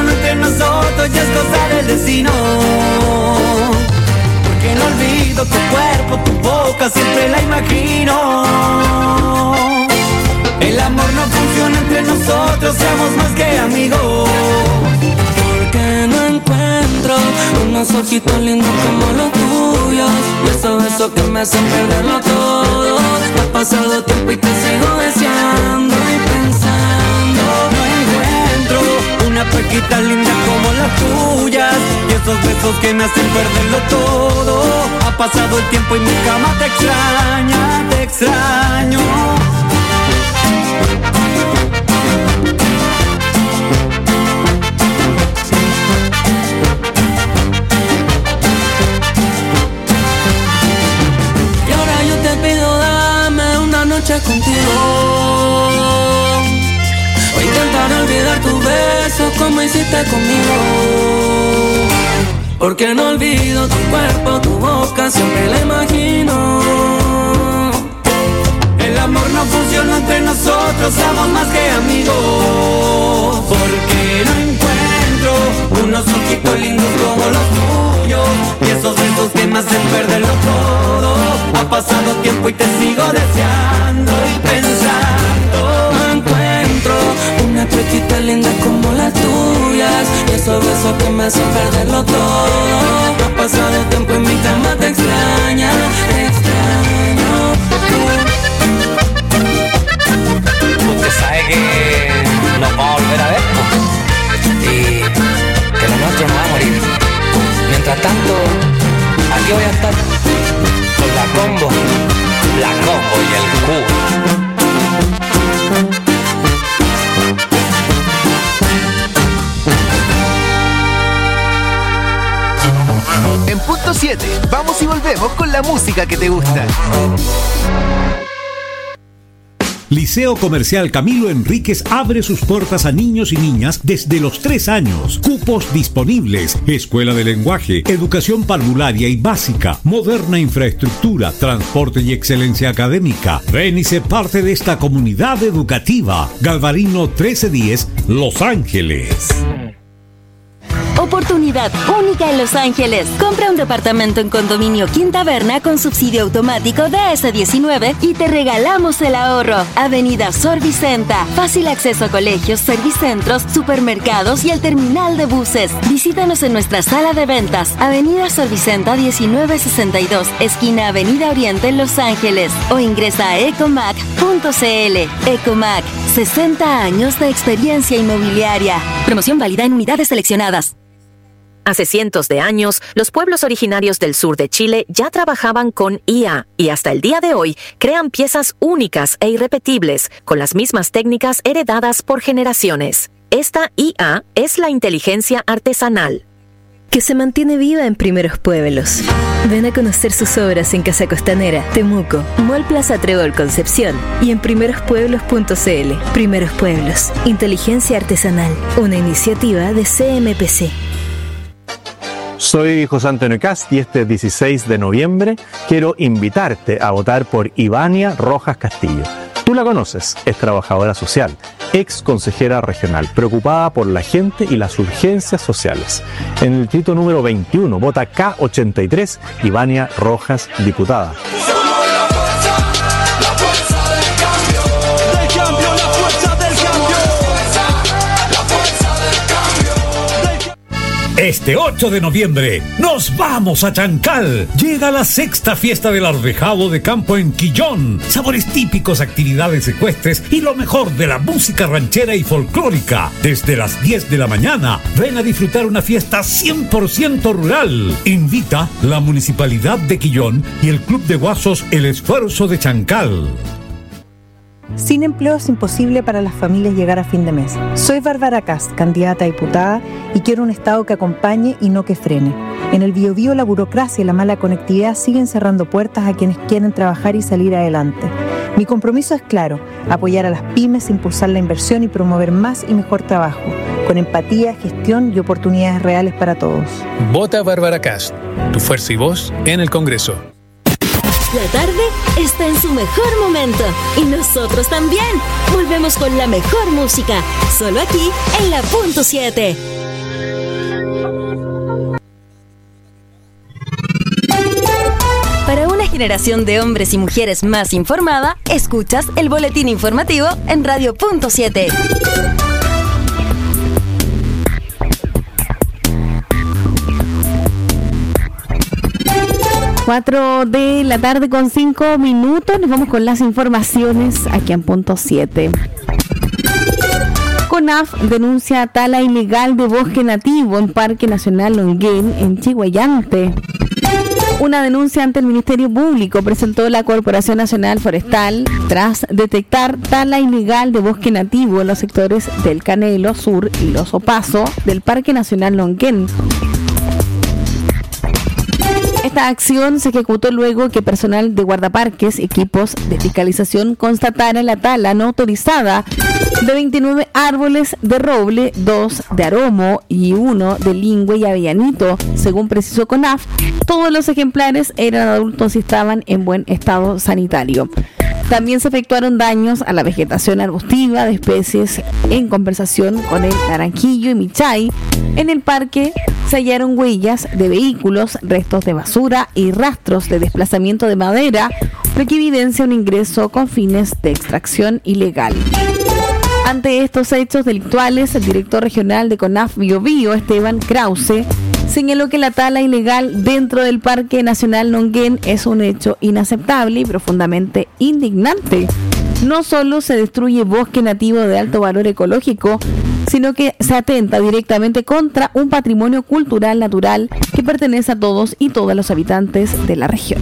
funcionó entre nosotros ya es cosa del destino. Porque no olvido tu cuerpo, tu boca, siempre la imagino. El amor no funciona entre nosotros, seamos más que amigos. Porque no encuentro unos ojitos lindos como los tuyos, y esos besos que me hacen perderlo todo. Ha pasado tiempo y te sigo deseando y pensando. No encuentro una paquita linda como las tuyas, y esos besos que me hacen perderlo todo. Ha pasado el tiempo y mi cama te extraña, te extraño. Y ahora yo te pido, dame una noche contigo. O intentar olvidar tus besos como hiciste conmigo. Porque no olvido tu cuerpo, tu boca, siempre la imagino. El amor no funciona entre nosotros, somos más que amigos. Porque no encuentro unos ojitos lindos como los tuyos, y esos besos que me hacen perderlo todo. Ha pasado tiempo y te sigo deseando y pensando. No encuentro una pechita linda como las tuyas, y esos besos que me hacen perderlo todo. Ha pasado tiempo y mi cama te extraña, te extraño. Usted sabe que nos vamos a volver a ver, ¿no? Y que lo nuestro no va a morir. Mientras tanto, aquí voy a estar con la combo y el cubo. En punto 7, vamos y volvemos con la música que te gusta. Liceo Comercial Camilo Enríquez abre sus puertas a niños y niñas desde los 3 años. Cupos disponibles. Escuela de lenguaje, educación parvularia y básica, moderna infraestructura, transporte y excelencia académica. Ven y sé parte de esta comunidad educativa. Galvarino 1310, Los Ángeles. Oportunidad única en Los Ángeles. Compra un departamento en Condominio Quinta Verna con subsidio automático DS19 y te regalamos el ahorro. Avenida Sor Vicenta. Fácil acceso a colegios, servicentros, supermercados y el terminal de buses. Visítanos en nuestra sala de ventas. Avenida Sor Vicenta 1962, esquina Avenida Oriente en Los Ángeles. O ingresa a ecomac.cl. Ecomac, 60 años de experiencia inmobiliaria. Promoción válida en unidades seleccionadas. Hace cientos de años, los pueblos originarios del sur de Chile ya trabajaban con IA y hasta el día de hoy crean piezas únicas e irrepetibles con las mismas técnicas heredadas por generaciones. Esta IA es la inteligencia artesanal, que se mantiene viva en Primeros Pueblos. Ven a conocer sus obras en Casa Costanera, Temuco, Mall Plaza Trébol Concepción y en primerospueblos.cl. Primeros Pueblos, inteligencia artesanal, una iniciativa de CMPC. Soy José Antonio Cast y este 16 de noviembre quiero invitarte a votar por Ivania Rojas Castillo. Tú la conoces, es trabajadora social, ex consejera regional, preocupada por la gente y las urgencias sociales. En el distrito número 21, vota K83, Ivania Rojas, diputada. Este 8 de noviembre nos vamos a Chancal. Llega la 6ª fiesta del arvejado de campo en Quillón. Sabores típicos, actividades ecuestres y lo mejor de la música ranchera y folclórica. Desde las 10 de la mañana, ven a disfrutar una fiesta 100% rural. Invita la Municipalidad de Quillón y el Club de Guasos El Esfuerzo de Chancal. Sin empleo es imposible para las familias llegar a fin de mes. Soy Bárbara Cast, candidata a diputada, y quiero un Estado que acompañe y no que frene. En el Biobío la burocracia y la mala conectividad siguen cerrando puertas a quienes quieren trabajar y salir adelante. Mi compromiso es claro, apoyar a las pymes, impulsar la inversión y promover más y mejor trabajo, con empatía, gestión y oportunidades reales para todos. Vota Bárbara Cast, tu fuerza y voz en el Congreso. La tarde está en su mejor momento y nosotros también. Volvemos con la mejor música, solo aquí en la punto 7. generación de hombres y mujeres más informada, escuchas el boletín informativo en Radio.7. 4 de la tarde con 5 minutos. Nos vamos con las informaciones aquí en Punto 7. CONAF denuncia tala ilegal de bosque nativo en Parque Nacional Longuén, en Chiguayante. Una denuncia ante el Ministerio Público presentó la Corporación Nacional Forestal tras detectar tala ilegal de bosque nativo en los sectores del Canelo Sur y Los Opaso del Parque Nacional Longuén. Esta acción se ejecutó luego que personal de guardaparques, equipos de fiscalización constatara la tala no autorizada de 29 árboles de roble, 2 de aromo y 1 de lingüe y avellanito. Según precisó CONAF, todos los ejemplares eran adultos y estaban en buen estado sanitario. También se efectuaron daños a la vegetación arbustiva de especies en conversación con el naranjillo y michay. En el parque se hallaron huellas de vehículos, restos de basura y rastros de desplazamiento de madera, lo que evidencia un ingreso con fines de extracción ilegal. Ante estos hechos delictuales, el director regional de CONAF Biobío, Esteban Krause, señaló que la tala ilegal dentro del Parque Nacional Longuén es un hecho inaceptable y profundamente indignante. No solo se destruye bosque nativo de alto valor ecológico, sino que se atenta directamente contra un patrimonio cultural natural que pertenece a todos y todas los habitantes de la región.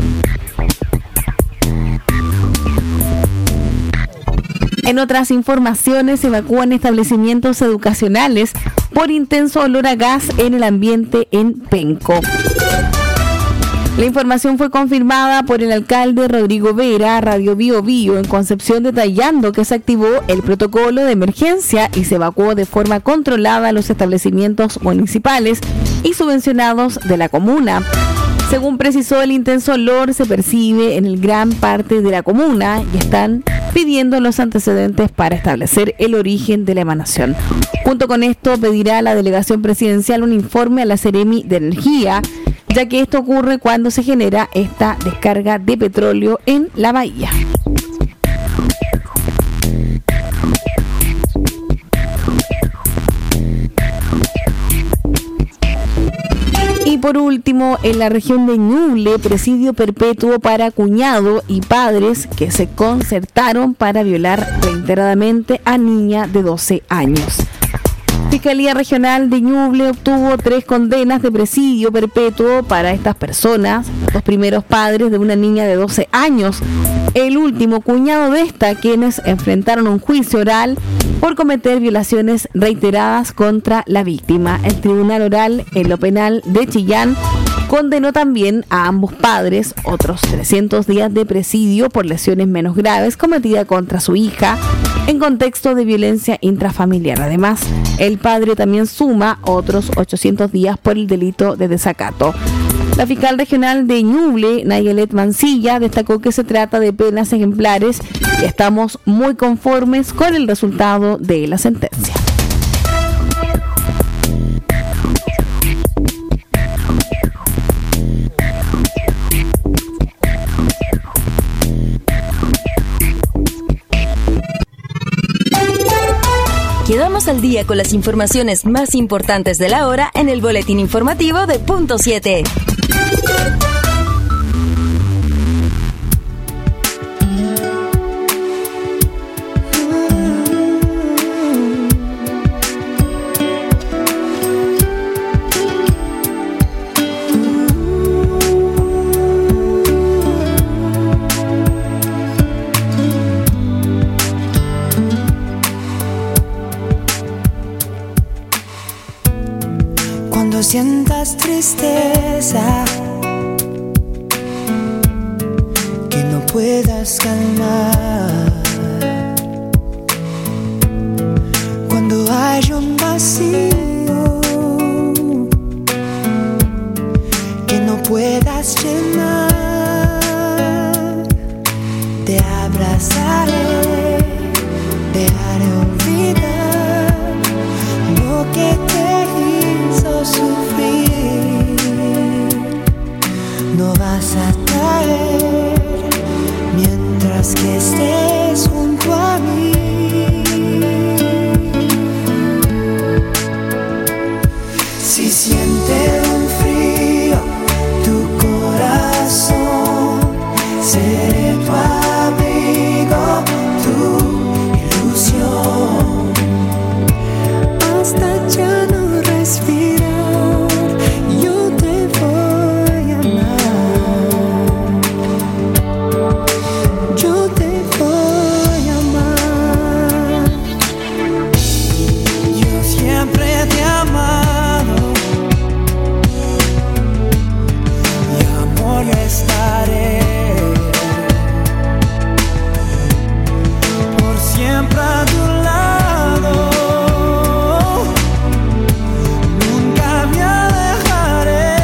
En otras informaciones, evacúan establecimientos educacionales por intenso olor a gas en el ambiente en Penco. La información fue confirmada por el alcalde Rodrigo Vera a Radio Biobío en Concepción, detallando que se activó el protocolo de emergencia y se evacuó de forma controlada los establecimientos municipales y subvencionados de la comuna. Según precisó, el intenso olor se percibe en gran parte de la comuna y están pidiendo los antecedentes para establecer el origen de la emanación. Junto con esto, pedirá a la delegación presidencial un informe a la Seremi de Energía, ya que esto ocurre cuando se genera esta descarga de petróleo en la bahía. Y por último, en la región de Ñuble, presidio perpetuo para cuñado y padres que se concertaron para violar reiteradamente a niña de 12 años. Fiscalía Regional de Ñuble obtuvo 3 condenas de presidio perpetuo para estas personas, los primeros padres de una niña de 12 años, el último cuñado de esta, quienes enfrentaron un juicio oral por cometer violaciones reiteradas contra la víctima. El Tribunal Oral en lo Penal de Chillán condenó también a ambos padres otros 300 días de presidio por lesiones menos graves cometidas contra su hija en contexto de violencia intrafamiliar. Además, el padre también suma otros 800 días por el delito de desacato. La fiscal regional de Ñuble, Nayelet Mancilla, destacó que se trata de penas ejemplares y estamos muy conformes con el resultado de la sentencia. Quedamos al día con las informaciones más importantes de la hora en el boletín informativo de Punto 7. Sientas tristeza que no puedas calmar, cuando hay un vacío que no puedas llenar, te abrazaré, te haré olvidar lo que te hizo sufrir. No vas a caer. Si siente un frío tu corazón, seré tu abrigo, tu ilusión. Hasta ya no respirar, yo te voy a amar. Yo te voy a amar. Yo siempre te he amado y amor yo estaré por siempre a tu lado. Nunca me alejaré.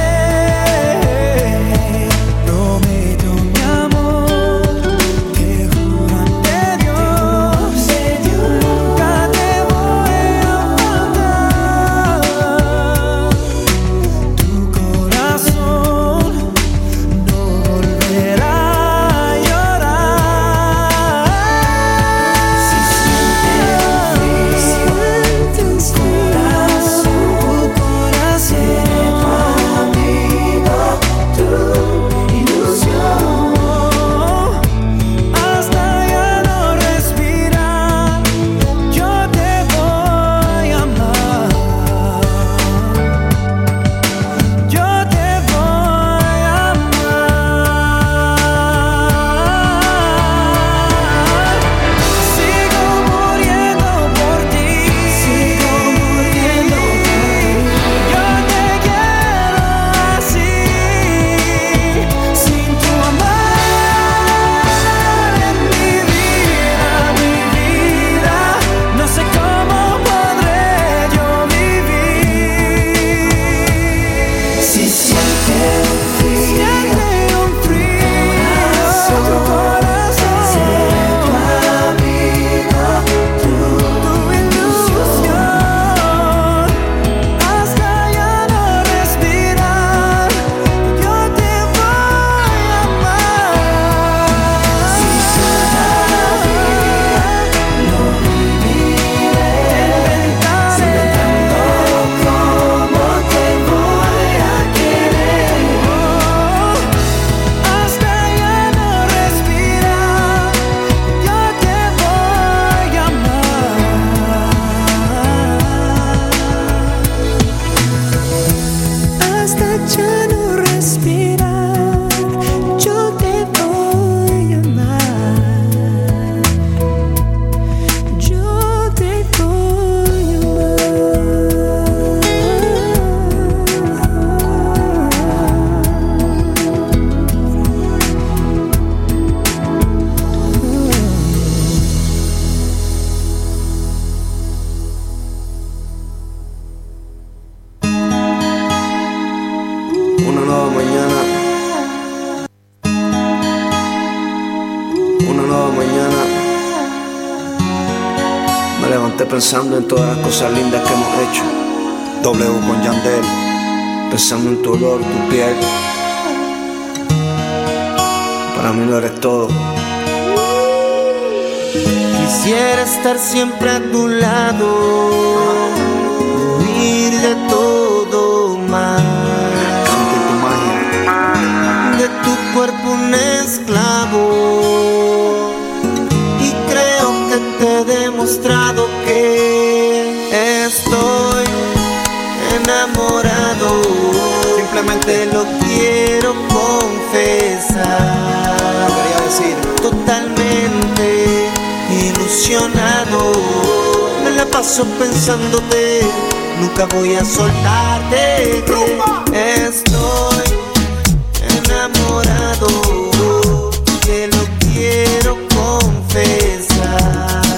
Prometo mi amor, te juro ante Dios, nunca te voy a faltar. Tu corazón no volverá a llorar. Si sientes tu corazón, seré tu amigo, tu ilusión. Hasta ya no respirar, yo te voy a amar. Yo te voy a amar. Sigo muriendo por ti. Sigo muriendo por ti. Yo te quiero así, sin tu amor en mi vida, no sé cómo podré yo vivir. Si siente un frío, tu corazón, seré tu amigo, tu ilusión. Hasta ya no respirar, yo te voy a amar. Si sola vida lo viviré, inventando cómo te voy a querer. Hasta ya no respirar, yo te voy a amar. Hasta ya no respirar, yo te voy a amar. Yo te voy a Una nueva mañana, una nueva mañana. Me levanté pensando en todas las cosas lindas que hemos hecho. W con Yandel, pensando en tu olor, tu piel. Para mí lo eres todo. Quisiera estar siempre a tu lado, huir de todo mal, Sentir tu magia, de tu cuerpo un esclavo. Y creo que te he demostrado que estoy enamorado. Simplemente lo quiero confesar. quería decir. Totalmente ilusionado. Me la paso pensándote, nunca voy a soltarte. Estoy enamorado, que lo quiero confesar.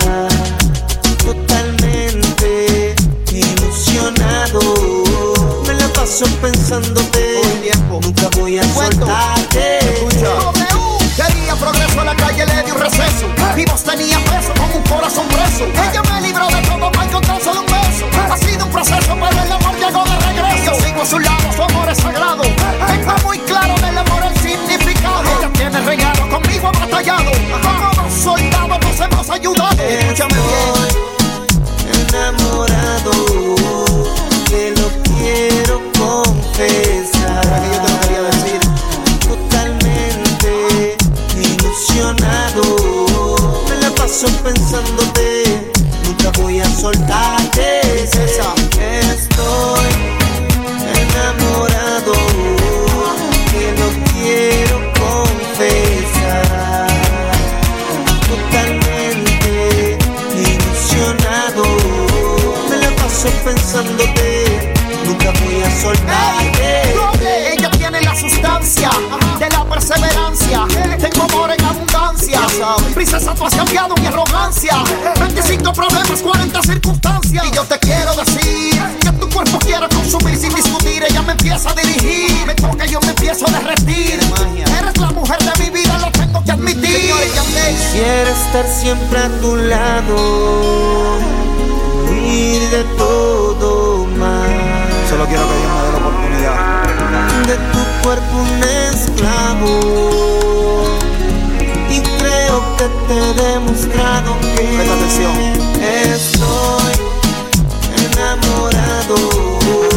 Totalmente ilusionado. Me la paso pensándote, nunca voy a soltarte. Quería progreso, a la calle le di un receso. Mi voz tenía peso, como un corazón preso. Ella me libró de todo para encontrar solo un beso. Ha sido un proceso, pero el amor llegó de regreso. Yo sigo a su lado, su amor es sagrado. Tengo muy claro del amor el significado. Ella tiene regalo, conmigo ha batallado. Como dos soldados nos hemos ayudado. Escúchame bien. Enamorado, que lo quiero nunca voy a soltarte. Doble, ella tiene la sustancia de la perseverancia. Tengo amor en abundancia. Princesa, tú has cambiado mi arrogancia. 25 problemas, 40 circunstancias. Y yo te quiero decir que tu cuerpo quiero consumir sin discutir. Ella me empieza a dirigir, me toca y yo me empiezo a derretir. Eres la mujer de mi vida, lo tengo que admitir. Quisiera estar siempre a tu lado, huir de todo mal. Solo quiero que Dios me dé la oportunidad de tu cuerpo un esclavo. Y creo que te he demostrado que presta atención. Estoy enamorado.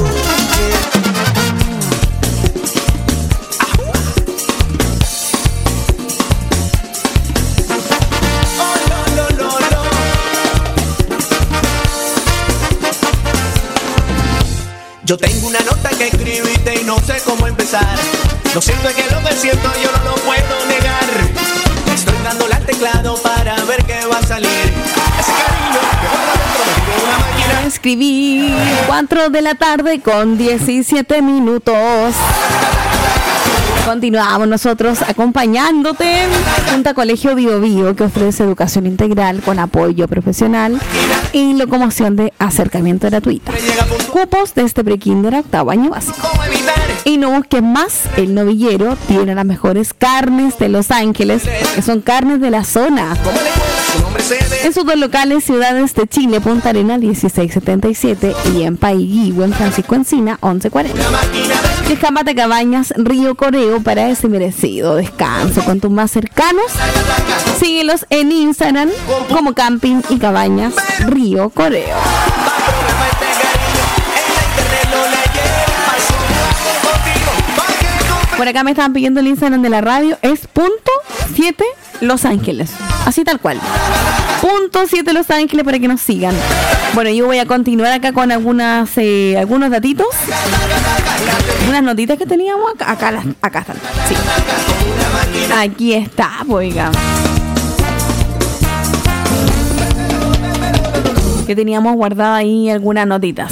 Yo tengo una nota que escribiste y no sé cómo empezar. Lo cierto es que lo que siento yo no lo puedo negar. Estoy dándole al teclado para ver qué va a salir. Ese cariño que guarda dentro de una máquina. Escribí 4 de la tarde con 17 minutos. Continuamos nosotros acompañándote junto a Colegio Bio Bio, que ofrece educación integral con apoyo profesional y locomoción de acercamiento gratuita. Cupos desde prekinder a octavo año básico. Y no busques más, el Novillero tiene las mejores carnes de Los Ángeles, que son carnes de la zona. En sus dos locales, Ciudades de Chile, Punta Arena 1677 y en Paiguigüe, en Francisco Encina 1140. Descámbate Cabañas Río Coreo para ese merecido descanso con tus más cercanos. Síguelos en Instagram como Camping y Cabañas Río Coreo. Por acá me estaban pidiendo el Instagram de la radio, es .7 Los Ángeles, así tal cual. .7 Los Ángeles para que nos sigan. Bueno, yo voy a continuar acá con algunos datitos, unas notitas que teníamos acá están. Sí. Aquí está, oiga. Que teníamos guardada ahí algunas notitas.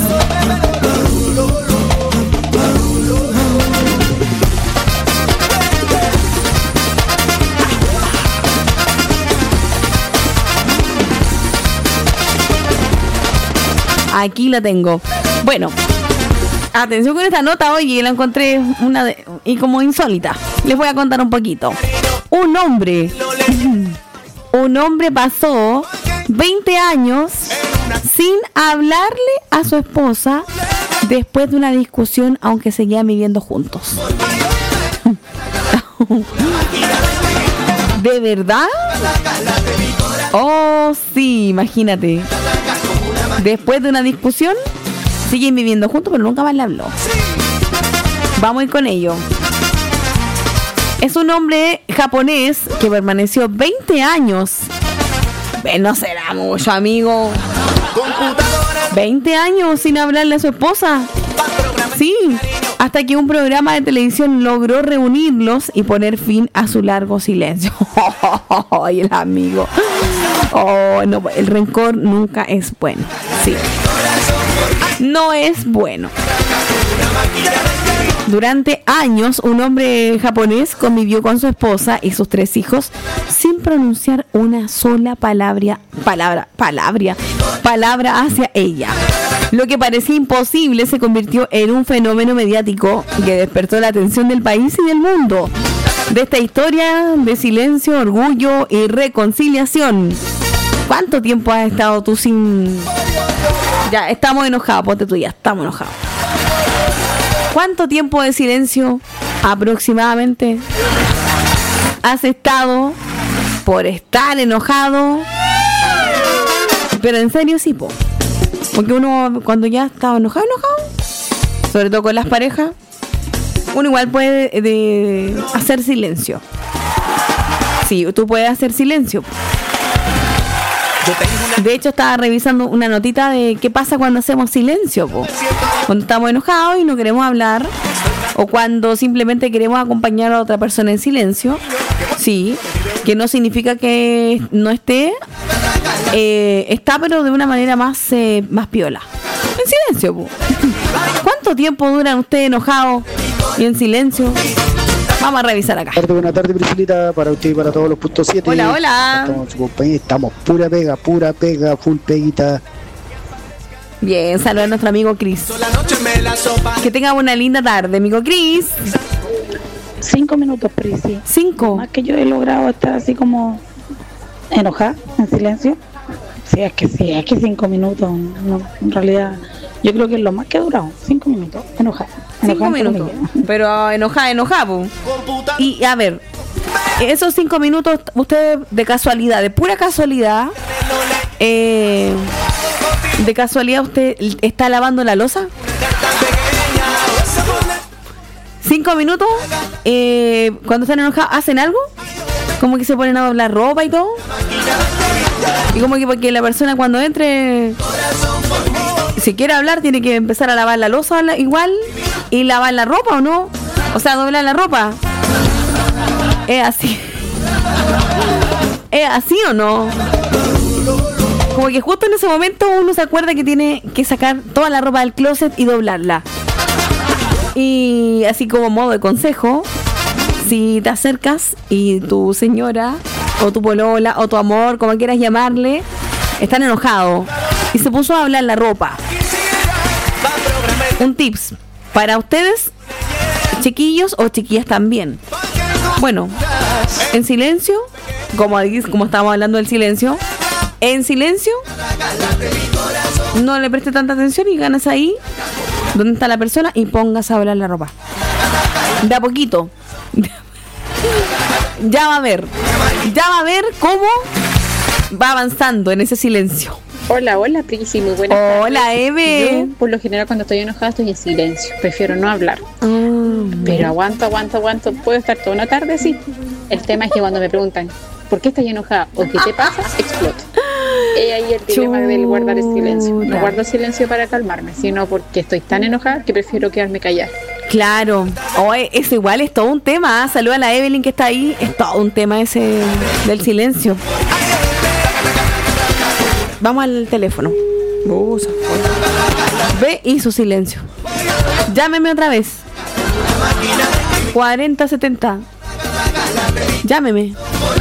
Aquí la tengo. Bueno, atención con esta nota, oye, la encontré y como insólita. Les voy a contar un poquito. Un hombre pasó 20 años sin hablarle a su esposa después de una discusión, aunque seguían viviendo juntos. ¿De verdad? Oh, sí, imagínate. Después de una discusión, siguen viviendo juntos, pero nunca más le habló. Vamos a ir con ello. Es un hombre japonés que permaneció 20 años. No será mucho, amigo. 20 años sin hablarle a su esposa. Sí, hasta que un programa de televisión logró reunirlos y poner fin a su largo silencio. Ay, el amigo. Oh, no, el rencor nunca es bueno. Sí. No es bueno. Durante años, un hombre japonés convivió con su esposa y sus 3 hijos sin pronunciar una sola palabra hacia ella. Lo que parecía imposible se convirtió en un fenómeno mediático que despertó la atención del país y del mundo. De esta historia de silencio, orgullo y reconciliación. ¿Cuánto tiempo has estado tú sin...? Ya, estamos enojados, ponte tú ya, estamos enojados. ¿Cuánto tiempo de silencio aproximadamente has estado por estar enojado? Pero en serio sí, po. Porque uno cuando ya está enojado, sobre todo con las parejas, uno igual puede hacer silencio. Sí, tú puedes hacer silencio. De hecho, estaba revisando una notita de qué pasa cuando hacemos silencio, po. Cuando estamos enojados y no queremos hablar, o cuando simplemente queremos acompañar a otra persona en silencio. Sí, que no significa que no esté, está, pero de una manera más piola. En silencio, po. ¿Cuánto ¿Cuánto tiempo duran ustedes enojados y en silencio? Vamos a revisar acá. Buenas tardes, Priscilita, para usted y para todos los puntos 7. Hola, hola. Estamos en su compañía, estamos pura pega, full peguita. Bien, saludos a nuestro amigo Cris. Que tenga una linda tarde, amigo Cris. 5 minutos, Prisi. 5. Más que yo he logrado estar así como enojada, en silencio. Sí, es que 5 minutos. No, en realidad, yo creo que es lo más que ha durado. 5 minutos, enojada. 5 minutos. Pero enojada, po. Y a ver, esos 5 minutos, usted de casualidad, de pura casualidad, de casualidad, ¿usted está lavando la loza? 5 minutos, cuando están enojados, ¿hacen algo? Como que se ponen a doblar ropa y todo. Y como que porque la persona cuando entre, si quiere hablar, tiene que empezar a lavar la loza igual y lavar la ropa, ¿o no? O sea, doblar la ropa. ¿Es así? ¿Es así o no? Como que justo en ese momento uno se acuerda que tiene que sacar toda la ropa del closet y doblarla. Y así como modo de consejo, si te acercas y tu señora o tu polola o tu amor, como quieras llamarle, están enojados y se puso a hablar la ropa. Un tips para ustedes, chiquillos o chiquillas también. Bueno, en silencio, como estábamos hablando del silencio, en silencio, no le preste tanta atención y ganas ahí donde está la persona y pongas a hablar la ropa. De a poquito. Ya va a ver cómo va avanzando en ese silencio. Hola, Prisi, muy buenas tardes. Hola, Eve. Yo, por lo general, cuando estoy enojada, estoy en silencio. Prefiero no hablar. Pero aguanto. Puedo estar toda una tarde, sí. El tema es que cuando me preguntan, ¿por qué estás enojada? ¿O qué te pasa? Exploto. Ahí el dilema del guardar el silencio. No guardo silencio para calmarme, sino porque estoy tan enojada que prefiero quedarme callada. Claro. Eso igual es todo un tema. Saluda a la Evelyn que está ahí. Es todo un tema ese del silencio. Vamos al teléfono. Ve y su silencio. Llámeme otra vez. 4070. Llámeme.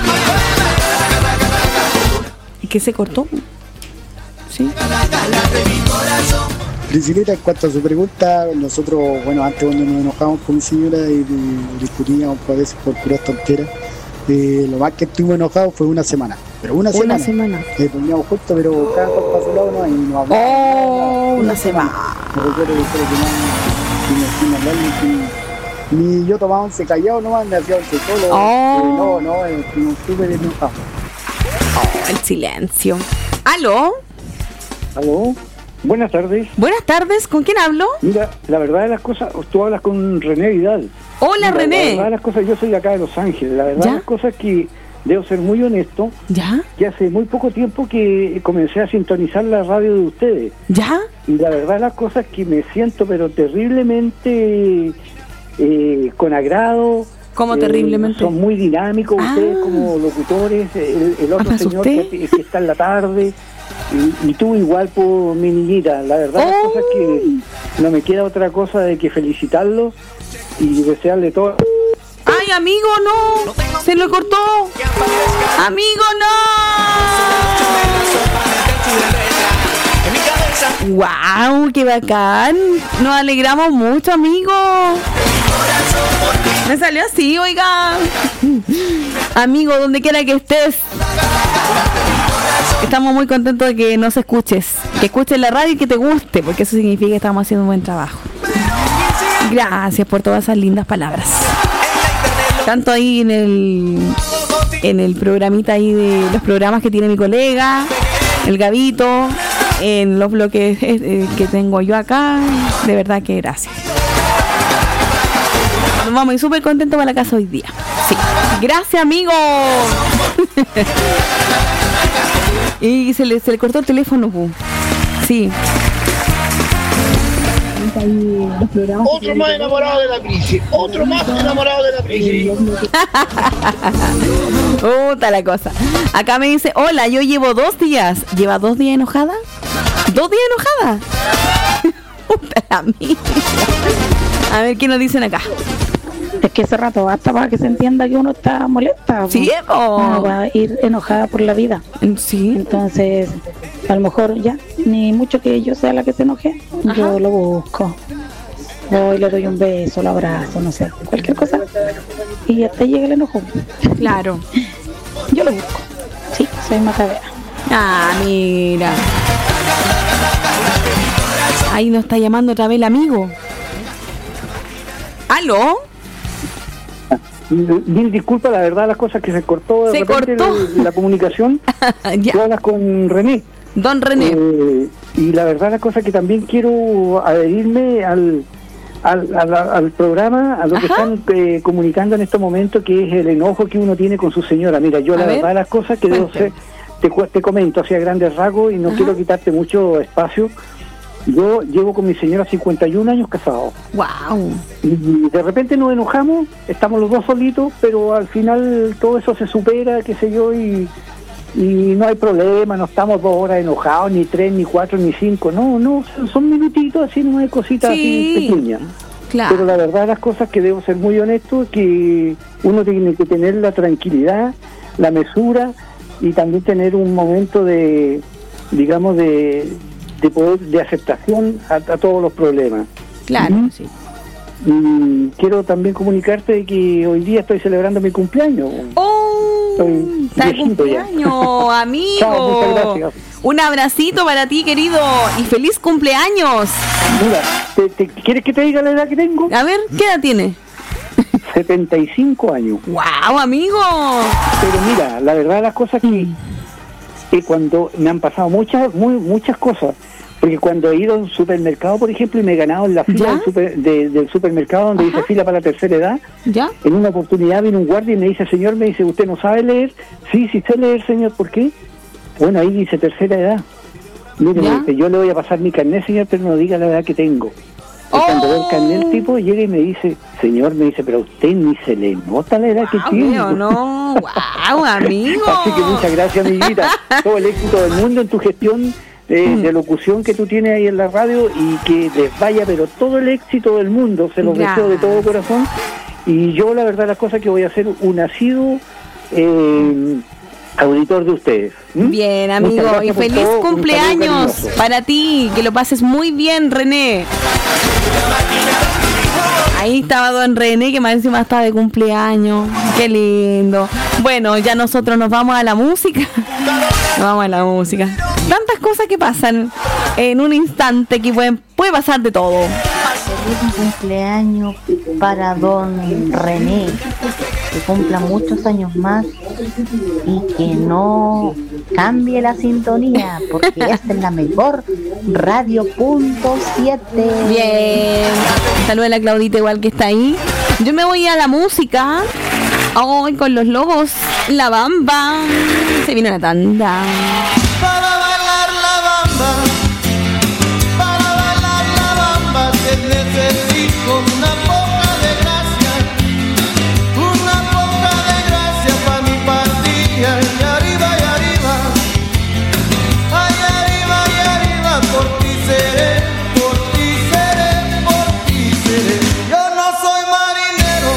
¿Y qué se cortó? Sí. Priscilita, en cuanto a su pregunta, nosotros, bueno, antes cuando nos enojamos con mi señora y discutíamos a veces por puras tonteras, lo más que estuvimos enojados fue una semana. Pero una semana. Dormíamos juntos, pero cada cual para su lado, ¿no? Y nos hablábamos. Una semana. Me recuerdo que sin hablar, ni yo tomaba once callado, nomás me hacía once solo. No estuve enojado. El silencio. ¿Aló? Buenas tardes. Buenas tardes, ¿con quién hablo? Mira, la verdad de las cosas, tú hablas con René Vidal. Hola, René. La verdad de las cosas, yo soy de acá de Los Ángeles. La verdad de las cosas que debo ser muy honesto. ¿Ya? Que hace muy poco tiempo que comencé a sintonizar la radio de ustedes. ¿Ya? Y la verdad de las cosas que me siento pero terriblemente con agrado. ¿Cómo terriblemente? Son muy dinámicos ustedes como locutores. El otro señor que está en la tarde. Y tú igual, por mi niñita. La verdad las cosas que no me queda otra cosa de que felicitarlo y desearle todo. ¡Ay, amigo, no! ¡Se lo cortó! ¡Amigo, no! ¡Wow! ¡Qué bacán! Nos alegramos mucho, amigo. Me salió así, oiga. Amigo, donde quiera que estés, estamos muy contentos de que nos escuches. Que escuches la radio y que te guste, porque eso significa que estamos haciendo un buen trabajo. Gracias por todas esas lindas palabras. Tanto ahí en el programita ahí de los programas que tiene mi colega, el Gabito, en los bloques que tengo yo acá. De verdad que gracias. Nos vamos y súper contentos para la casa hoy día. Sí. Gracias, amigo. Y se le cortó el teléfono. Sí. Otro más enamorado de la Prisi. Puta la cosa. Acá me dice, hola, yo llevo 2 días. ¿Lleva 2 días enojada? ¿2 días enojada? Puta la mía. A ver qué nos dicen acá. Es que ese rato basta para que se entienda que uno está molesta. Sí, uno va a ir enojada por la vida. Sí. Entonces, a lo mejor ya, ni mucho que yo sea la que se enoje, yo lo busco. Voy, le doy un beso, lo abrazo, no sé, cualquier cosa. Y hasta llega el enojo. Claro. Yo lo busco. Sí, soy macabea. Ah, mira. Ahí nos está llamando otra vez el amigo. ¿Aló? Mil disculpas, la verdad, las cosas que se cortó de repente la comunicación. Tú hablas con René. Don René. Y la verdad, la cosa que también quiero adherirme al programa, a lo que están comunicando en estos momentos, que es el enojo que uno tiene con su señora. Mira, yo la verdad, las cosas que debo ser, te comento así a grandes rasgos y no quiero quitarte mucho espacio. Yo llevo con mi señora 51 años casado. Wow. Y de repente nos enojamos, estamos los dos solitos, pero al final todo eso se supera, qué sé yo, y no hay problema, no estamos 2 horas enojados, ni 3, ni 4, ni 5, no, son minutitos así, no hay cositas así pequeñas. Claro. Pero la verdad, las cosas que debo ser muy honesto, que uno tiene que tener la tranquilidad, la mesura y también tener un momento de, digamos, de poder, de aceptación a todos los problemas. Claro, sí. Y quiero también comunicarte de que hoy día estoy celebrando mi cumpleaños. ¡Está de cumpleaños, amigo! Chao, muchas gracias. Un abracito para ti, querido, y feliz cumpleaños. Mira, ¿quieres que te diga la edad que tengo? A ver, ¿qué edad tiene? 75 años. ¡Wow, amigo! Pero mira, la verdad las cosas que cuando me han pasado muchas cosas, porque cuando he ido a un supermercado, por ejemplo, y me he ganado en la fila del supermercado donde dice fila para la tercera edad, en una oportunidad vino un guardia y me dice, señor, ¿usted no sabe leer? Sí sé leer, señor. ¿Por qué? Bueno, ahí dice tercera edad. Mire, me dice, yo le voy a pasar mi carnet, señor, pero no diga la edad que tengo. Y cuando ve el carnet, el tipo llega y me dice, señor, pero a usted ni se le nota la edad que tiene. No, wow, amigo. Así que muchas gracias, amiguita. Todo el éxito del mundo en tu gestión de locución que tú tienes ahí en la radio, y que les vaya, pero todo el éxito del mundo, se los deseo de todo corazón. Y yo, la verdad, las cosas que voy a hacer un asiduo auditor de ustedes. Bien, amigo, y feliz cumpleaños para ti, que lo pases muy bien, René. Ahí estaba don René, que más encima está de cumpleaños. Qué lindo. Bueno, ya nosotros nos vamos a la música. Tantas cosas que pasan en un instante, que puede pasar de todo. Feliz cumpleaños para don René, que cumpla muchos años más y que no cambie la sintonía, porque esta es la mejor radio.7. Bien, saluda a la Claudita igual que está ahí. Yo me voy a la música hoy con los Lobos, La Bamba. Se viene la tanda. Para bailar la bamba te necesito una poca de gracia para mi partida. Y arriba, por ti seré. Yo no soy marinero,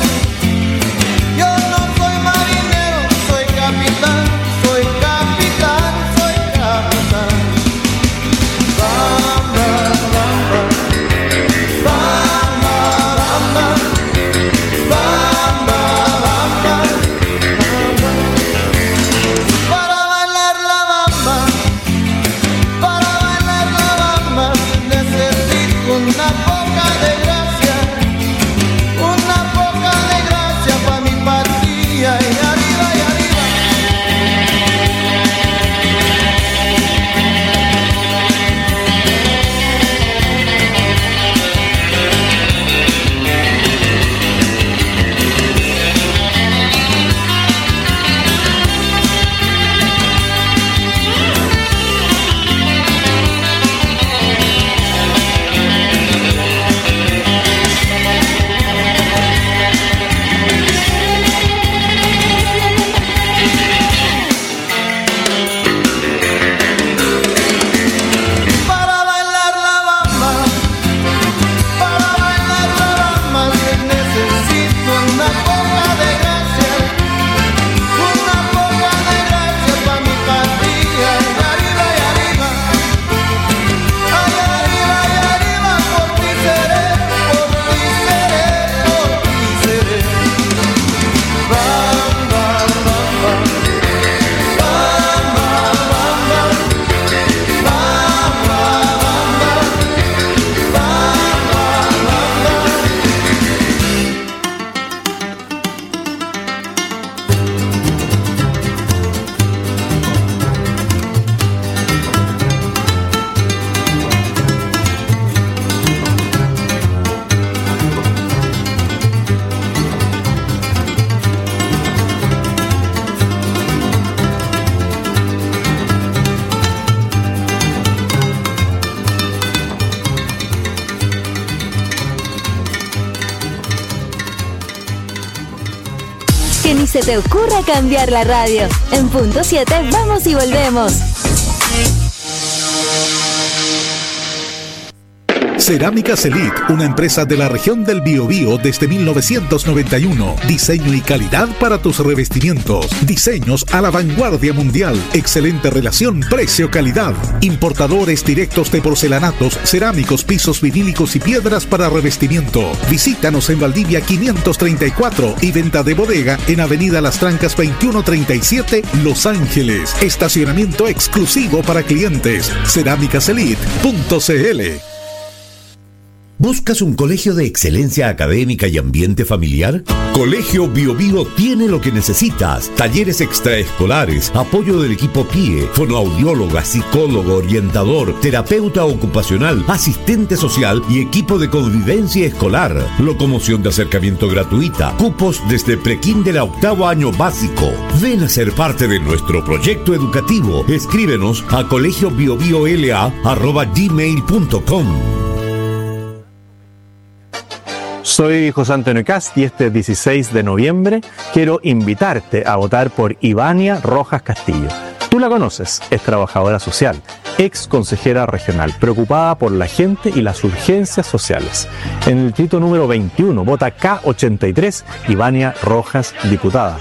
soy capitán, soy Que ni se te ocurra cambiar la radio. En punto 7 vamos y volvemos. Cerámicas Elite, una empresa de la región del Biobío desde 1991. Diseño y calidad para tus revestimientos. Diseños a la vanguardia mundial. Excelente relación precio-calidad. Importadores directos de porcelanatos, cerámicos, pisos vinílicos y piedras para revestimiento. Visítanos en Valdivia 534 y venta de bodega en Avenida Las Trancas 2137, Los Ángeles. Estacionamiento exclusivo para clientes. Cerámicaselite.cl. ¿Buscas un colegio de excelencia académica y ambiente familiar? Colegio Biobío tiene lo que necesitas. Talleres extraescolares, apoyo del equipo PIE, fonoaudióloga, psicólogo, orientador, terapeuta ocupacional, asistente social y equipo de convivencia escolar. Locomoción de acercamiento gratuita. Cupos desde prekinder a 8º año básico. Ven a ser parte de nuestro proyecto educativo. Escríbenos a colegiobiobiola@gmail.com. Soy José Antonio Cast y este 16 de noviembre quiero invitarte a votar por Ivania Rojas Castillo. Tú la conoces, es trabajadora social, ex consejera regional, preocupada por la gente y las urgencias sociales. En el distrito número 21, vota K83, Ivania Rojas, diputada.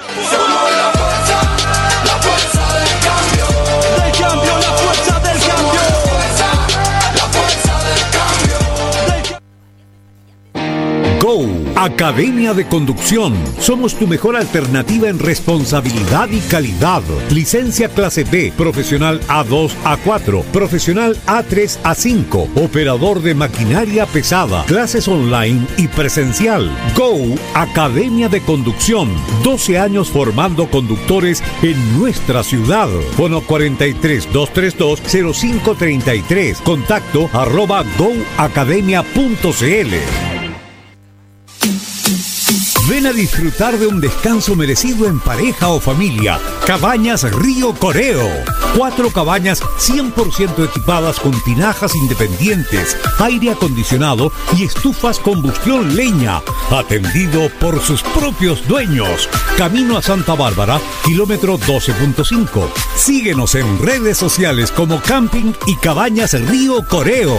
Go, Academia de Conducción. Somos tu mejor alternativa en responsabilidad y calidad. Licencia clase B, profesional A2, A4, profesional A3, A5, operador de maquinaria pesada, clases online y presencial. Go, Academia de Conducción. 12 años formando conductores en nuestra ciudad. Fono 43-232-0533. Contacto @goacademia.cl. Ven a disfrutar de un descanso merecido en pareja o familia. Cabañas Río Coreo. 4 cabañas 100% equipadas con tinajas independientes, aire acondicionado y estufas combustión leña. Atendido por sus propios dueños. Camino a Santa Bárbara, kilómetro 12.5. Síguenos en redes sociales como Camping y Cabañas Río Coreo.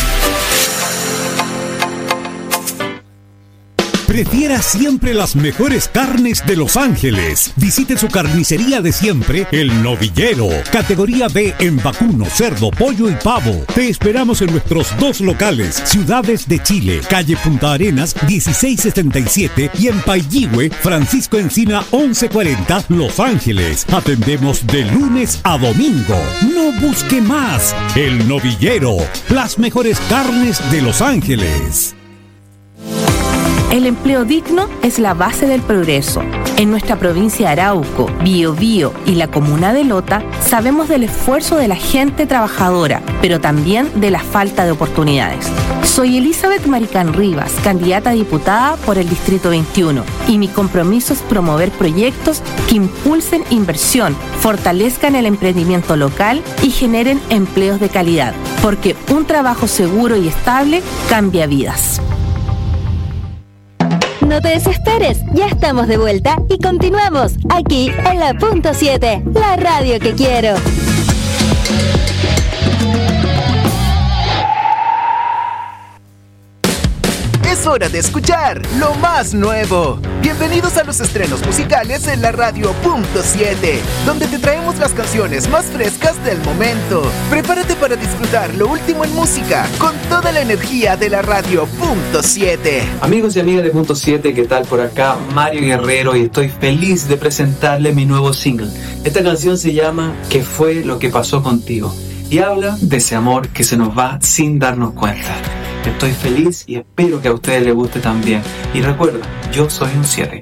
Prefiera siempre las mejores carnes de Los Ángeles. Visite su carnicería de siempre, El Novillero. Categoría B en vacuno, cerdo, pollo y pavo. Te esperamos en nuestros 2 locales, Ciudades de Chile, calle Punta Arenas 1677 y en Pailligüe, Francisco Encina 1140, Los Ángeles. Atendemos de lunes a domingo. No busque más. El Novillero. Las mejores carnes de Los Ángeles. El empleo digno es la base del progreso. En nuestra provincia de Arauco, Biobío y la comuna de Lota, sabemos del esfuerzo de la gente trabajadora, pero también de la falta de oportunidades. Soy Elizabeth Maricán Rivas, candidata a diputada por el Distrito 21, y mi compromiso es promover proyectos que impulsen inversión, fortalezcan el emprendimiento local y generen empleos de calidad, porque un trabajo seguro y estable cambia vidas. No te desesperes, ya estamos de vuelta y continuamos aquí en la punto 7, la radio que quiero. Es hora de escuchar lo más nuevo. Bienvenidos a los estrenos musicales en la radio Punto 7, donde te traemos las canciones más frescas del momento. Prepárate para disfrutar lo último en música con toda la energía de la radio Punto 7. Amigos y amigas de Punto 7, ¿qué tal? Por acá Mario Guerrero y estoy feliz de presentarle mi nuevo single. Esta canción se llama ¿Qué fue lo que pasó contigo? Y habla de ese amor que se nos va sin darnos cuenta. Estoy feliz y espero que a ustedes les guste también. Y recuerda, yo soy un 7.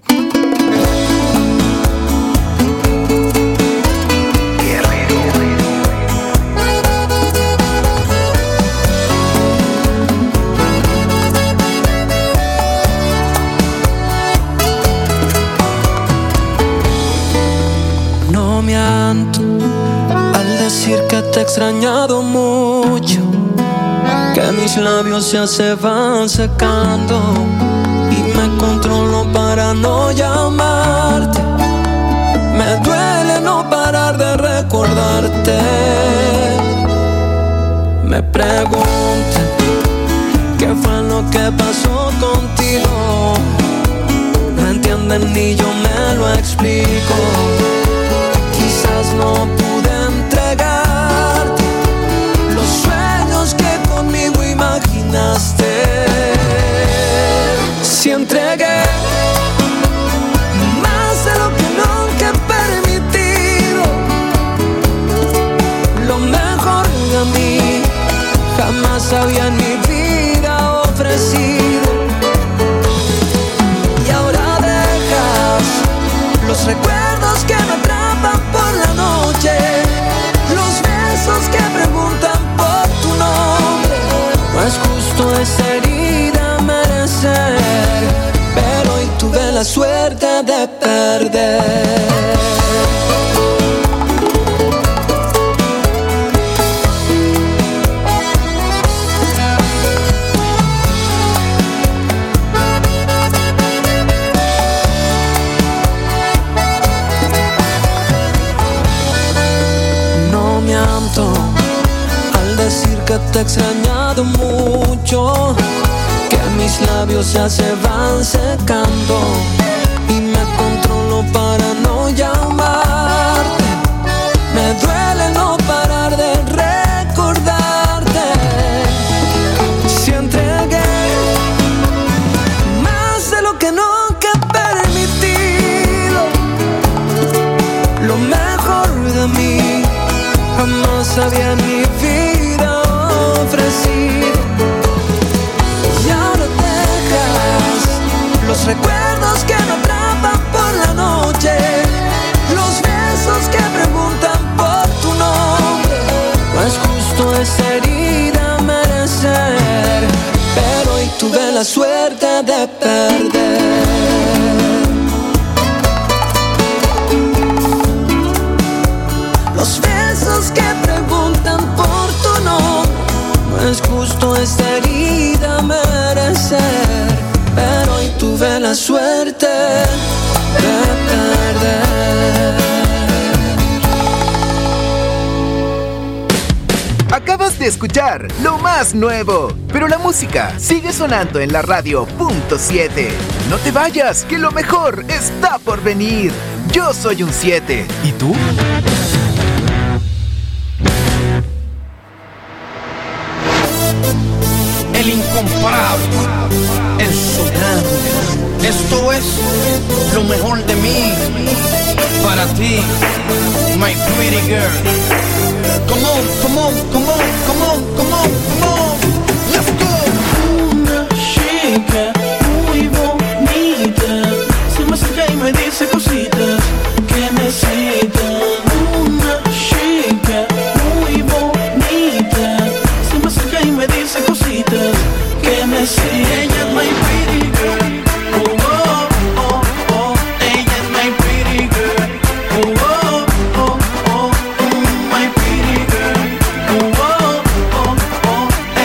No miento al decir que te he extrañado mucho, que mis labios ya se van secando y me controlo para no llamarte. no parar de recordarte. Me preguntan qué fue lo que pasó contigo. No entienden ni yo me lo explico. Quizás no pude entregarte los sueños que conmigo imaginaste. Si entregué más de lo que nunca he permitido, lo mejor de mí jamás había en mi vida ofrecido. Y ahora dejas los recuerdos que me atrapan por la noche, los besos que preguntan por tu nombre. No es justo esa herida merecer, pero hoy tuve la suerte de perder. Al decir que te he extrañado mucho, que mis labios ya se van secando y me controlo para no llamarte. Me duele no parar de recordarte. Si entregué más de lo que nunca he permitido, lo mejor de mí jamás había en mi vida ofrecido. Y ahora dejas los recuerdos que me atrapan por la noche, los besos que preguntan por tu nombre. No es justo esa herida merecer, pero hoy tuve la suerte de perder. Los besos que preguntan por tu nombre. No es justo esta herida merecer, pero hoy tuve la suerte de perder. Acabas de escuchar lo más nuevo, pero la música sigue sonando en la radio .7. No te vayas, que lo mejor está por venir. Yo soy un 7. ¿Y tú? El incomparable, el soñante. Esto es lo mejor de mí. Para ti, my pretty girl. Come on, come on, come on, come on, come on, come on. Let's go. Una chica muy bonita se me acerca y me dice cositas que me citan. Una chica muy bonita se me acerca y me dice cositas que me citan. Ella es my pretty girl. Oh, oh, oh, oh. Ella es my pretty girl. Oh, oh, oh, oh. My pretty girl. Oh, oh, oh, oh.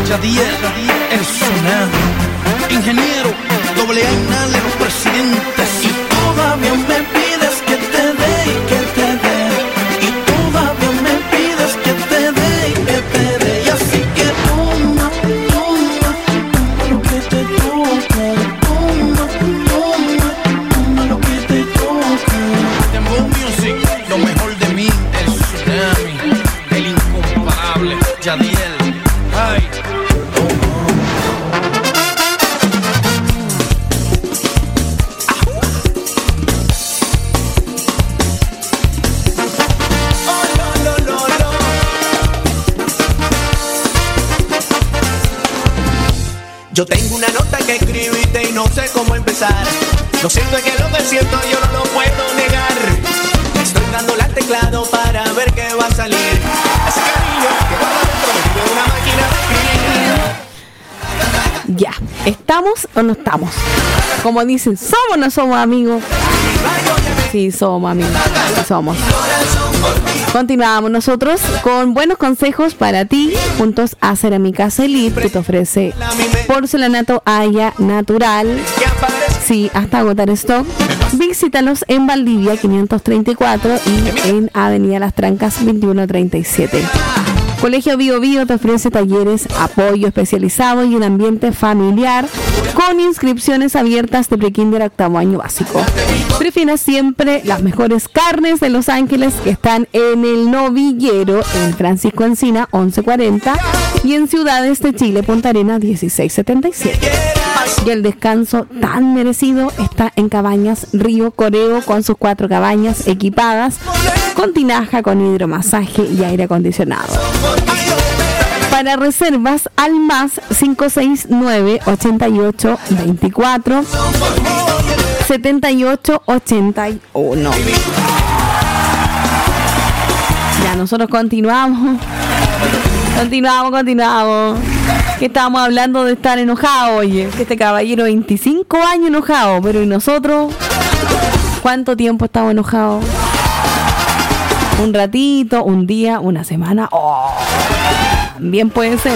Yadiel, el tsunami, ingeniero, doble A inale, los presidentes. Y todavía me pides que te dé y que te dé. Y todavía me pides que te dé y que te dé. Y así que toma, toma, toma lo que te toca. Toma, toma, toma lo que te toca. Dembow Music, lo mejor de mí, el tsunami, el incomparable Yadiel. Ay. Yo tengo una nota que escribiste y no sé cómo empezar. Lo cierto es que lo que siento yo no lo puedo negar. Estoy dándole al teclado para ver qué va a salir. Ese cariño que guarda dentro de una máquina de escribir. Ya, ¿estamos o no estamos? Como dicen, ¿somos o no somos amigos? Sí, somos amigos, sí somos. Continuamos nosotros con buenos consejos para ti, juntos a Cerámica Celit, que te ofrece porcelanato Haya natural, sí, hasta agotar stock. Visítalos en Valdivia 534 y en Avenida Las Trancas 2137. Colegio Bio Bio te ofrece talleres, apoyo especializado y un ambiente familiar con inscripciones abiertas de prekinder a 8º año básico. Prefiera siempre las mejores carnes de Los Ángeles que están en El Novillero, en Francisco Encina 1140 y en Ciudades de Chile, Punta Arenas 1677. Y el descanso tan merecido está en Cabañas Río Coreo, con sus 4 cabañas equipadas con tinaja, con hidromasaje y aire acondicionado. Para reservas al más 569 88 24 78 81. Ya, nosotros continuamos. Que estábamos hablando de estar enojado, oye. Que este caballero 25 años enojado, pero ¿y nosotros? ¿Cuánto tiempo estamos enojados? Un ratito, un día, una semana. Oh, también puede ser,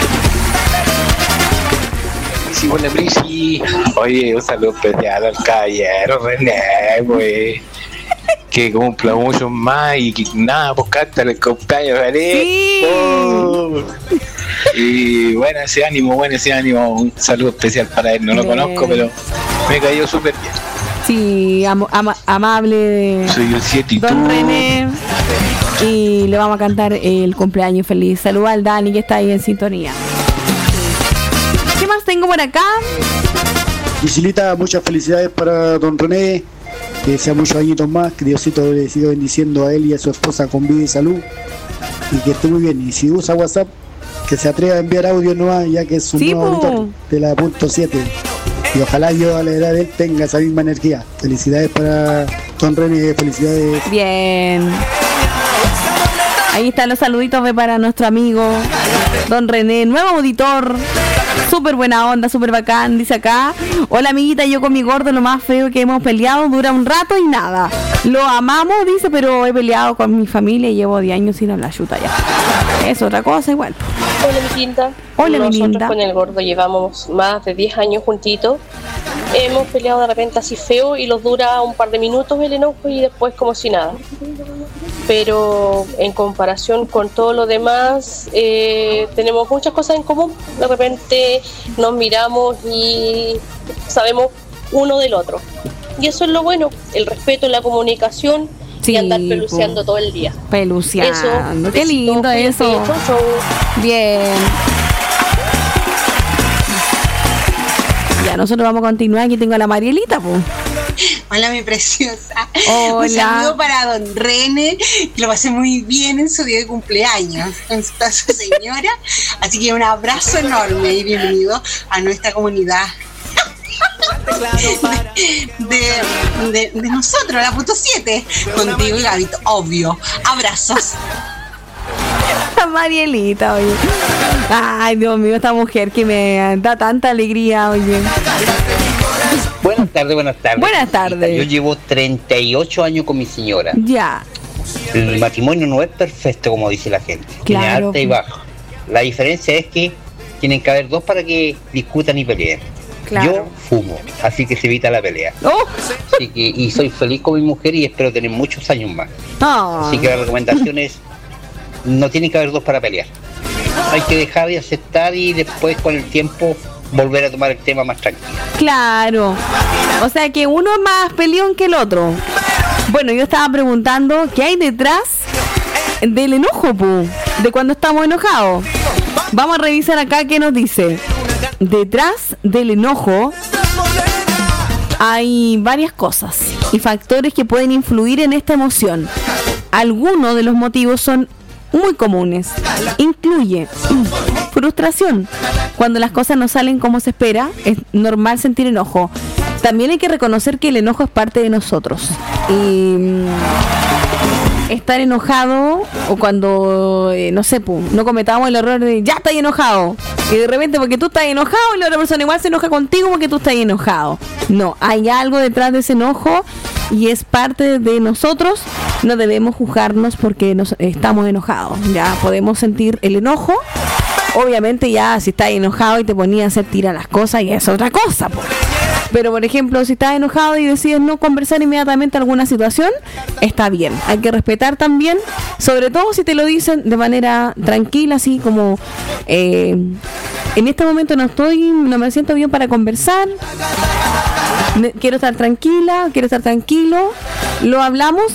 Sí, buena Prisi. Oye, un saludo especial al caballero René, güey. Que cumpla mucho más y que nada, pues cántale el cumpleaños feliz. Sí. Oh. Y bueno, ese ánimo. Un saludo especial para él. No lo conozco, pero me cayó súper bien. Sí, amable. Soy el 7 y Don tú. René. Y le vamos a cantar el cumpleaños feliz. Saluda al Dani que está ahí en sintonía. ¿Qué más tengo por acá? Gisilita, muchas felicidades para don René. Que sea muchos añitos más. Que Diosito le siga bendiciendo a él y a su esposa con vida y salud. Y que esté muy bien. Y si usa WhatsApp, que se atreva a enviar audio nomás, ya que es un nuevo auditor de la .7. Y ojalá yo a la edad de él tenga esa misma energía. Felicidades para don René, felicidades. Bien. Ahí están los saluditos para nuestro amigo don René, nuevo auditor. Súper buena onda, súper bacán, dice acá. Hola amiguita, yo con mi gordo lo más feo que hemos peleado, dura un rato y nada. Lo amamos, dice, pero he peleado con mi familia y llevo 10 años sin hablar chuta ya. Es otra cosa igual. Hola mi quinta. Hola mi linda. Nosotros con el gordo llevamos más de 10 años juntitos. Hemos peleado de repente así feo y los dura un par de minutos el enojo y después como si nada. Pero en comparación con todo lo demás, tenemos muchas cosas en común. De repente nos miramos y sabemos uno del otro. Y eso es lo bueno, el respeto, la comunicación, sí, y andar peluceando todo el día. Peluceando, eso, qué lindo eso. Bien. Ya, nosotros vamos a continuar. Aquí tengo a la Marielita, pues. Hola, mi preciosa. Hola. Un saludo para don René, que lo pasé muy bien en su día de cumpleaños con su señora. Así que un abrazo enorme y bienvenido a nuestra comunidad de nosotros, la .7, contigo y Gabito, obvio. Abrazos. Marielita, oye. Ay, Dios mío, esta mujer que me da tanta alegría, oye. Buenas tardes. Buenas tardes. Yo llevo 38 años con mi señora. Ya. El matrimonio no es perfecto, como dice la gente. Claro. Tiene alta y baja. La diferencia es que tienen que haber dos para que discutan y peleen. Claro. Yo fumo, así que se evita la pelea. Así que, y soy feliz con mi mujer y espero tener muchos años más. Así que la recomendación es, no tiene que haber dos para pelear. Hay que dejar de aceptar y después con el tiempo volver a tomar el tema más tranquilo. Claro. O sea que uno es más peleón que el otro. Bueno, yo estaba preguntando qué hay detrás del enojo, de cuando estamos enojados. Vamos a revisar acá qué nos dice. Detrás del enojo hay varias cosas y factores que pueden influir en esta emoción. Algunos de los motivos son muy comunes. Incluye frustración. Cuando las cosas no salen como se espera, es normal sentir enojo. También hay que reconocer que el enojo es parte de nosotros. Y estar enojado, o cuando, no sé, no cometamos el error de ya estás enojado. Y de repente porque tú estás enojado y la otra persona igual se enoja contigo porque tú estás enojado. No, hay algo detrás de ese enojo y es parte de nosotros. No debemos juzgarnos porque estamos enojados. Ya podemos sentir el enojo. Obviamente ya si estás enojado y te ponías a hacer tirar las cosas y es otra cosa, Pero por ejemplo, si estás enojado y decides no conversar inmediatamente alguna situación, está bien. Hay que respetar también, sobre todo si te lo dicen de manera tranquila, así como en este momento no me siento bien para conversar, quiero estar tranquila, quiero estar tranquilo, lo hablamos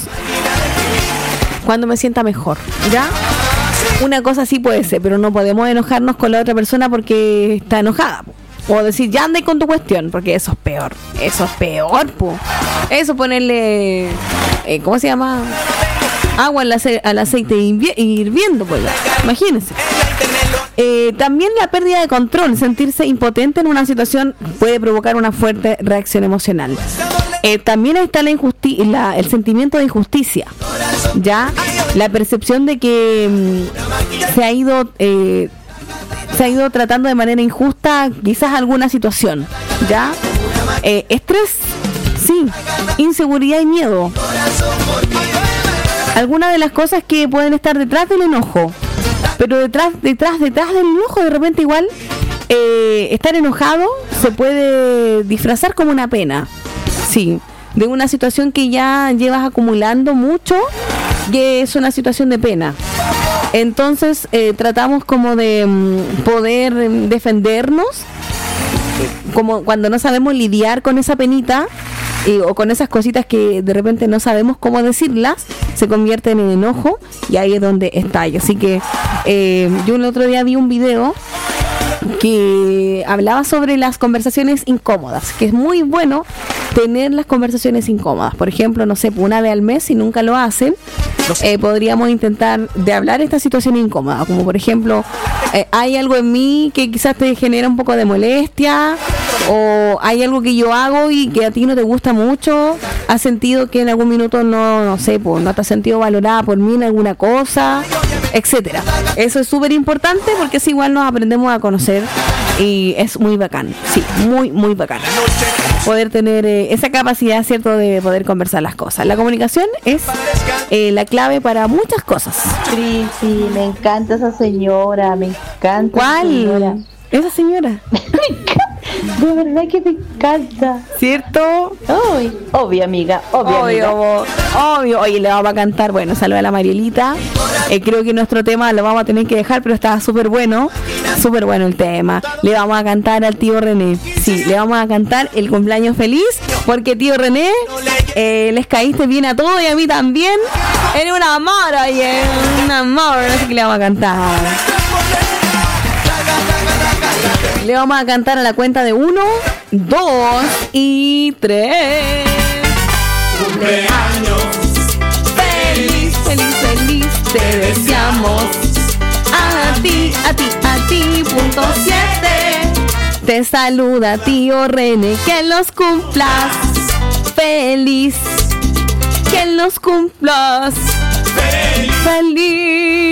cuando me sienta mejor, ¿ya? Una cosa así puede ser, pero no podemos enojarnos con la otra persona porque está enojada, o decir, ya andé con tu cuestión, porque eso es peor. Eso es peor, Eso ponerle, ¿cómo se llama? Agua al aceite hirviendo, imagínense. También la pérdida de control, sentirse impotente en una situación puede provocar una fuerte reacción emocional. También está el sentimiento de injusticia, ya la percepción de que se ha ido tratando de manera injusta quizás alguna situación, ¿ya? Estrés, sí, inseguridad y miedo. Algunas de las cosas que pueden estar detrás del enojo, pero detrás del enojo de repente igual estar enojado se puede disfrazar como una pena, sí, de una situación que ya llevas acumulando mucho, que es una situación de pena. Entonces tratamos como de poder defendernos, como cuando no sabemos lidiar con esa penita o con esas cositas que de repente no sabemos cómo decirlas, se convierten en enojo y ahí es donde estalla. Así que yo el otro día vi un video que hablaba sobre las conversaciones incómodas, que es muy bueno tener las conversaciones incómodas. Por ejemplo, no sé, una vez al mes, si nunca lo hacen, podríamos intentar de hablar esta situación incómoda, como por ejemplo, hay algo en mí que quizás te genera un poco de molestia, o hay algo que yo hago y que a ti no te gusta mucho, has sentido que en algún minuto no te has sentido valorada por mí en alguna cosa, etcétera. Eso es súper importante porque así igual nos aprendemos a conocer y es muy bacán, sí, muy, muy bacán poder tener esa capacidad, ¿cierto?, de poder conversar las cosas. La comunicación es la clave para muchas cosas. Sí, me encanta esa señora, me encanta. ¿Cuál? Esa señora. De verdad que me encanta. ¿Cierto? Obvio, amiga. Obvio. Oye, le vamos a cantar. Bueno, saluda a la Marielita. Creo que nuestro tema lo vamos a tener que dejar, pero está súper bueno. Súper bueno el tema. Le vamos a cantar al tío René. Sí, le vamos a cantar el cumpleaños feliz. Porque tío René, les caíste bien a todos y a mí también. Eres un amor, oye. Un amor. Así que le vamos a cantar. Le vamos a cantar a la cuenta de 1, 2 y 3. Cumpleaños feliz, feliz, feliz, te deseamos. A ti, punto 7. Te saluda tío René, que los cumplas feliz, que los cumplas feliz.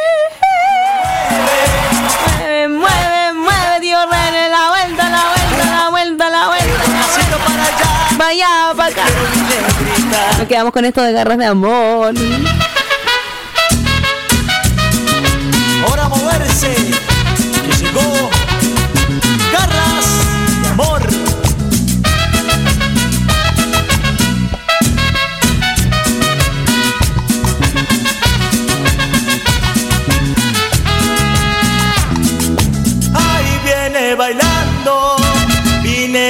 Mueve, tío René, la vuelta. Vaya para acá. Nos quedamos con esto de garras de amor. Ahora moverse, que llegó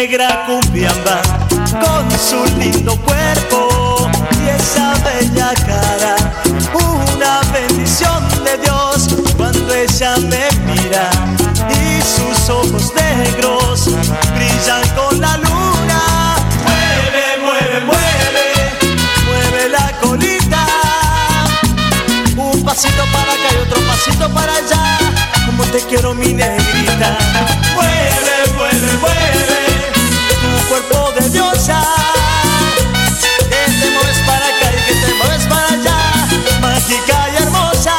negra cumbiamba, con su lindo cuerpo y esa bella cara, una bendición de Dios cuando ella me mira y sus ojos negros brillan con la luna. Mueve, mueve, mueve, mueve la colita, un pasito para acá y otro pasito para allá, como te quiero mi negrita. Mueve, mueve, mueve tu cuerpo de diosa, que te mueves para acá y que te mueves para allá, mágica y hermosa.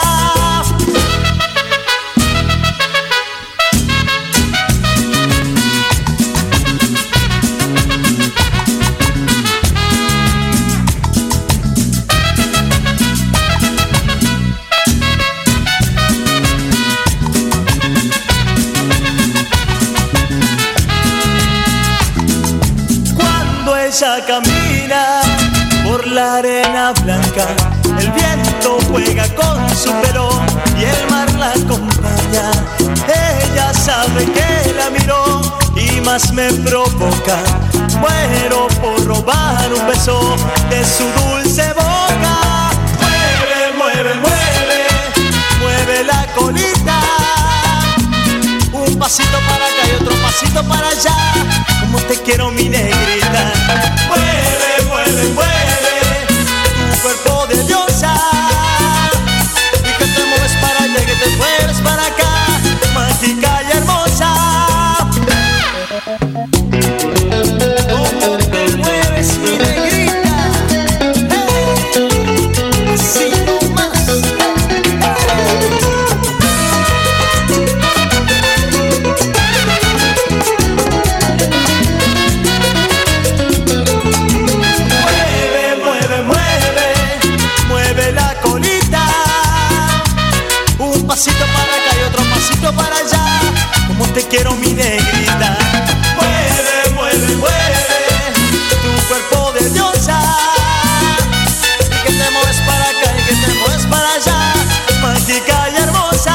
Ella camina por la arena blanca, el viento juega con su pelo y el mar la acompaña. Ella sabe que la miró y más me provoca. Muero por robar un beso de su dulce boca. Mueve, mueve, mueve, mueve la colita, un pasito para acá y otro pasito para allá, como te quiero mi negrita. Mueve, mueve, mueve tu cuerpo de diosa, y que te mueves para allá y que te mueves para acá, mágica y hermosa. ¿Cómo te mueves mi negrita? Hey, así nomás. Pasito para acá y otro pasito para allá, como te quiero mi negrita. Mueve, mueve, mueve tu cuerpo de diosa, y que te mueves para acá y que te mueves para allá, mágica y hermosa.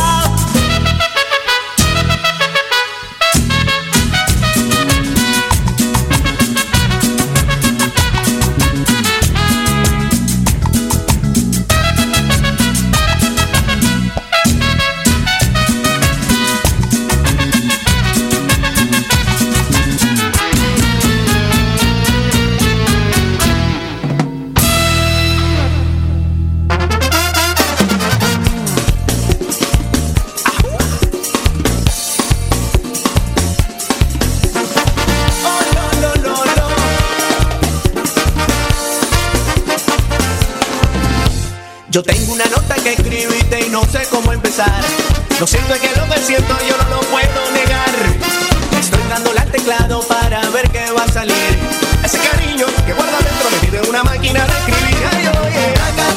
Yo tengo una nota que escribirte y no sé cómo empezar. Lo siento, es que lo que siento yo no lo puedo negar. Estoy dándole al teclado para ver qué va a salir. Ese cariño que guarda dentro me pide una máquina de escribir. Ay, oye,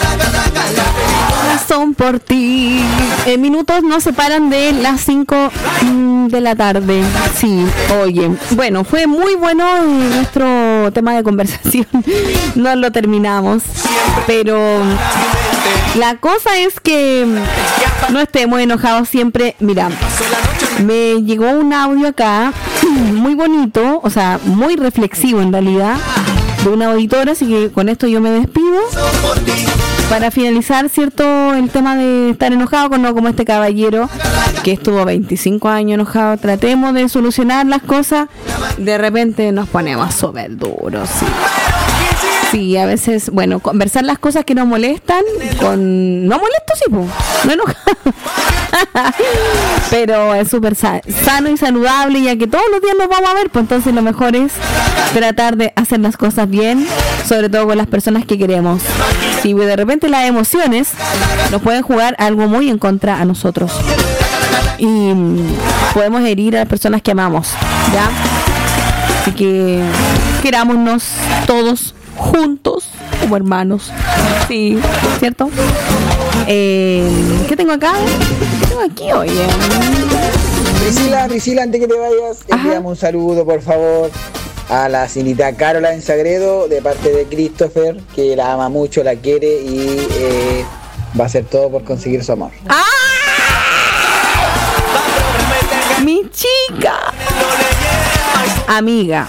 corazón por ti. Minutos nos separan de las 5 de la tarde. Sí, oye. Bueno, fue muy bueno nuestro tema de conversación. No lo terminamos. Pero la cosa es que no estemos enojados siempre. Mira, me llegó un audio acá muy bonito, o sea, muy reflexivo en realidad, de una auditora, así que con esto yo me despido. Para finalizar, ¿cierto? El tema de estar enojado, no como este caballero que estuvo 25 años enojado. Tratemos de solucionar las cosas. De repente nos ponemos súper duros, sí. Sí, a veces, bueno, conversar las cosas que nos molestan con... No molesto, sí, pues, no enojado. Pero es súper sano y saludable, ya que todos los días nos vamos a ver, pues entonces lo mejor es tratar de hacer las cosas bien, sobre todo con las personas que queremos. Si de repente las emociones nos pueden jugar algo muy en contra a nosotros y podemos herir a las personas que amamos, ¿ya? Así que querámonos todos juntos como hermanos. Sí, ¿cierto? ¿Qué tengo acá? ¿Qué tengo aquí, oye? Priscila, antes que te vayas, enviamos un saludo, por favor, a la señorita Caroline Sagredo, de parte de Christopher, que la ama mucho, la quiere y va a hacer todo por conseguir su amor. ¡Ah! ¡Mi chica! amiga.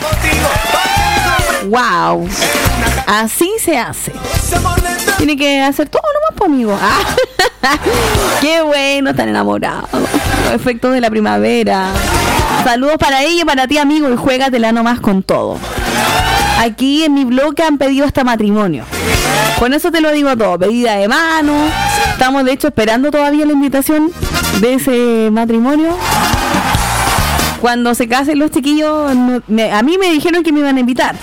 Wow. Así se hace. Tiene que hacer todo nomás, pues, amigo. Qué bueno, están enamorados. Los efectos de la primavera. Saludos para ella y para ti, amigo, y juégatela nomás con todo. Aquí en mi blog han pedido hasta matrimonio. Con eso te lo digo todo, pedida de mano. Estamos de hecho esperando todavía la invitación de ese matrimonio. Cuando se casen los chiquillos, a mí me dijeron que me iban a invitar.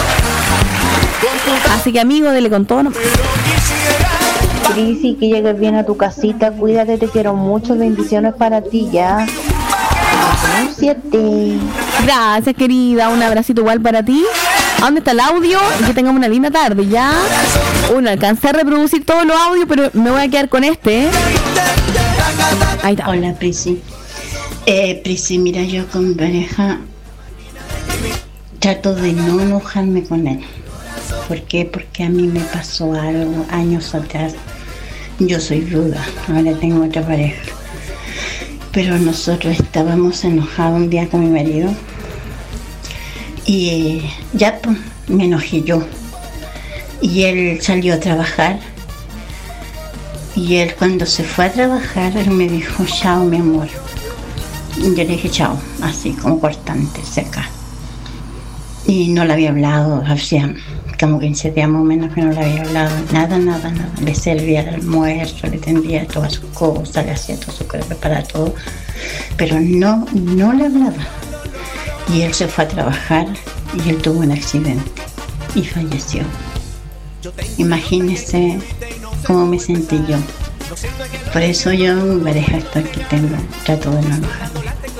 Así que, amigo, dele con todo nomás. Crisi, que llegues bien a tu casita, cuídate, te quiero mucho, bendiciones para ti, ya. 7. Gracias, querida, un abracito igual para ti. ¿A dónde está el audio? Y que tengamos una linda tarde, ya. No alcancé a reproducir todos los audios, pero me voy a quedar con este, ¿eh? Ahí está. Hola, Prisi. Prisi, mira, yo con mi pareja trato de no enojarme con él. ¿Por qué? Porque a mí me pasó algo años atrás. Yo soy ruda, ahora tengo otra pareja. Pero nosotros estábamos enojados un día con mi marido. Y ya pues, me enojé yo. Y él salió a trabajar. Y él cuando se fue a trabajar, él me dijo, chao, mi amor. Y yo le dije, chao, así como cortante, seca. Y no le había hablado, hacía como 15 días más o menos que no le había hablado. Nada. Le servía el almuerzo, le tendría todas sus cosas, le hacía todo su cosas, preparaba todo. Pero no le hablaba. Y él se fue a trabajar y él tuvo un accidente y falleció. Imagínese cómo me sentí yo. Por eso yo en mi pareja actual que tengo trato de no enojar.